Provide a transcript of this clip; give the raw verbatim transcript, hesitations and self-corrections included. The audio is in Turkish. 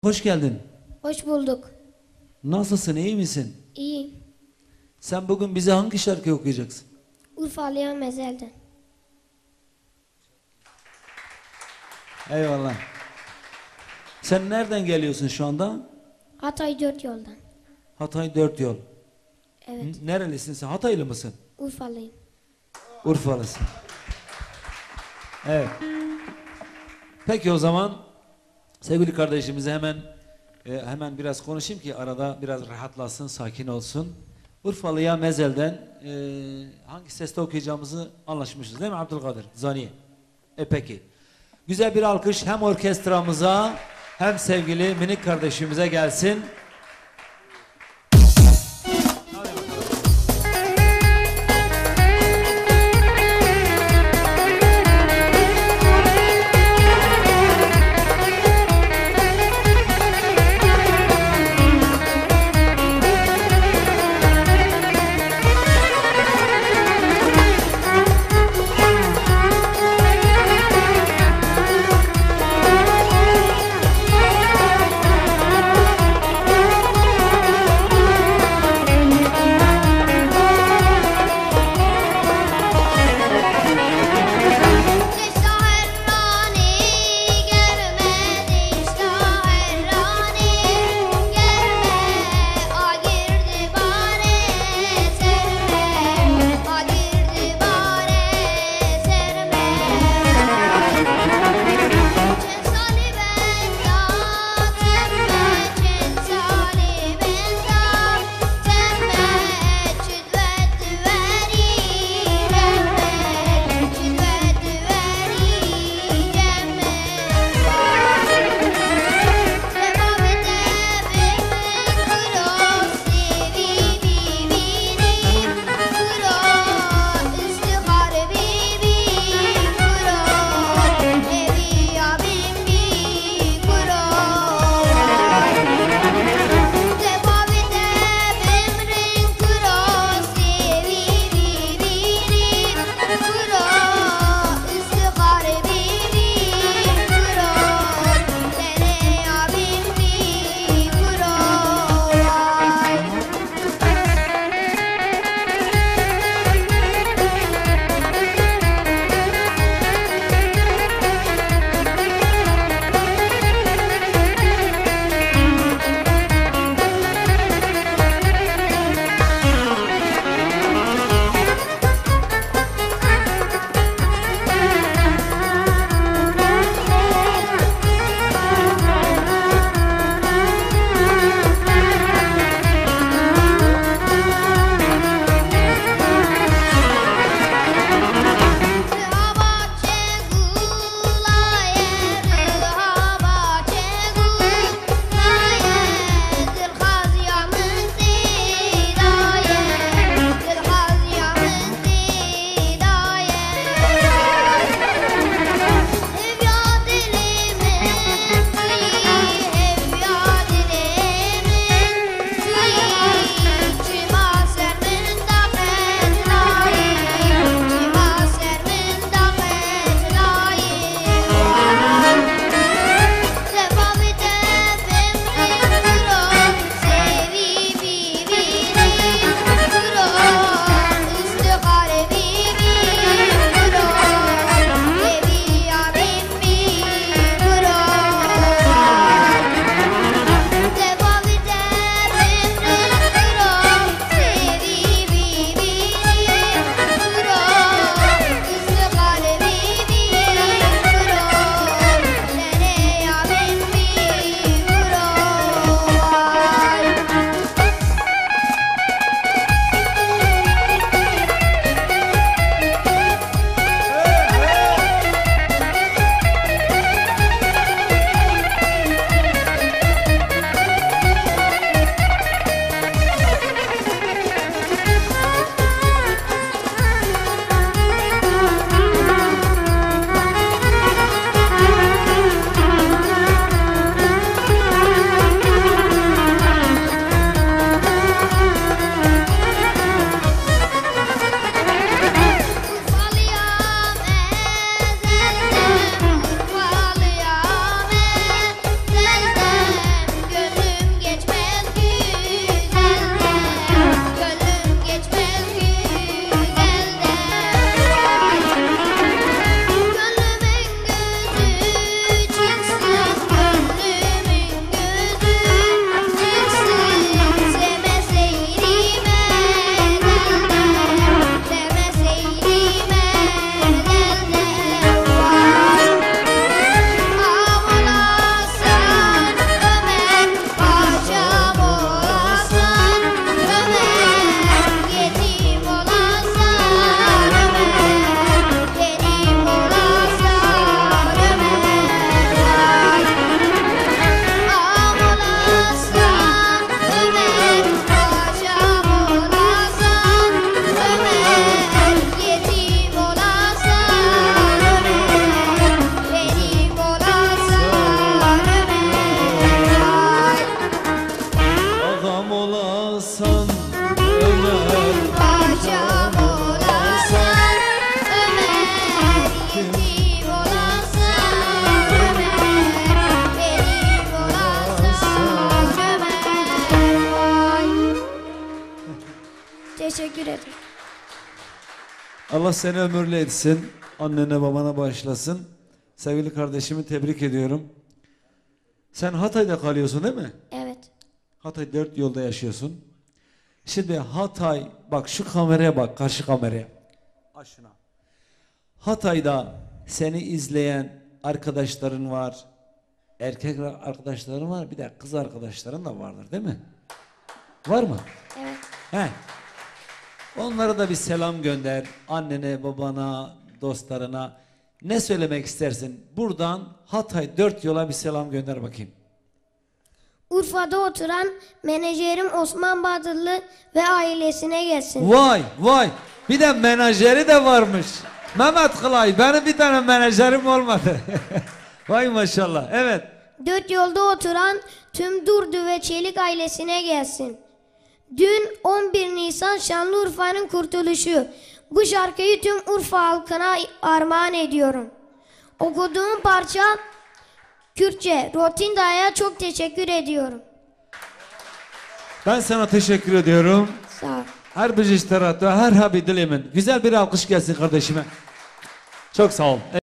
Hoş geldin. Hoş bulduk. Nasılsın, iyi misin? İyiyim. Sen bugün bize hangi şarkıyı okuyacaksın? Urfalı'ya mezelden. Eyvallah. Sen nereden geliyorsun şu anda? Hatay dört yoldan. Hatay dört yol. Evet. Hı? Nerelisin sen? Hataylı mısın? Urfalıyım. Urfalısın. Evet. Peki o zaman sevgili kardeşimize hemen e, hemen biraz konuşayım ki arada biraz rahatlasın, sakin olsun. Urfalı'ya mezelden e, hangi seste okuyacağımızı anlaşmışız değil mi Abdülkadir? Zaniye. E peki. Güzel bir alkış hem orkestramıza hem sevgili minik kardeşimize gelsin. Thank Teşekkür ederim. Allah seni ömürlü etsin. Annene babana bağışlasın. Sevgili kardeşimi tebrik ediyorum. Sen Hatay'da kalıyorsun değil mi? Evet. Hatay dört yolda yaşıyorsun. Şimdi Hatay, bak şu kameraya bak, karşı kameraya. Aç şuna. Hatay'da seni izleyen arkadaşların var. Erkek arkadaşların var, bir de kız arkadaşların da vardır değil mi? Var mı? Evet. He. Onlara da bir selam gönder. Annene, babana, dostlarına. Ne söylemek istersin? Buradan Hatay dört yola bir selam gönder bakayım. Urfa'da oturan menajerim Osman Badırlı ve ailesine gelsin. Vay vay. Bir de menajeri de varmış. Mehmet Kılay. Benim bir tane menajerim olmadı. Vay maşallah. Evet. Dört yolda oturan tüm Durdu ve Çelik ailesine gelsin. Dün on bir Nisan Şanlıurfa'nın kurtuluşu. Bu şarkıyı tüm Urfa halkına armağan ediyorum. Okuduğum parça Kürtçe. Rotinda'ya çok teşekkür ediyorum. Ben sana teşekkür ediyorum. Sağ ol. Her bir iştiratı, her habi dilimin. Güzel bir alkış gelsin kardeşime. Çok sağ ol.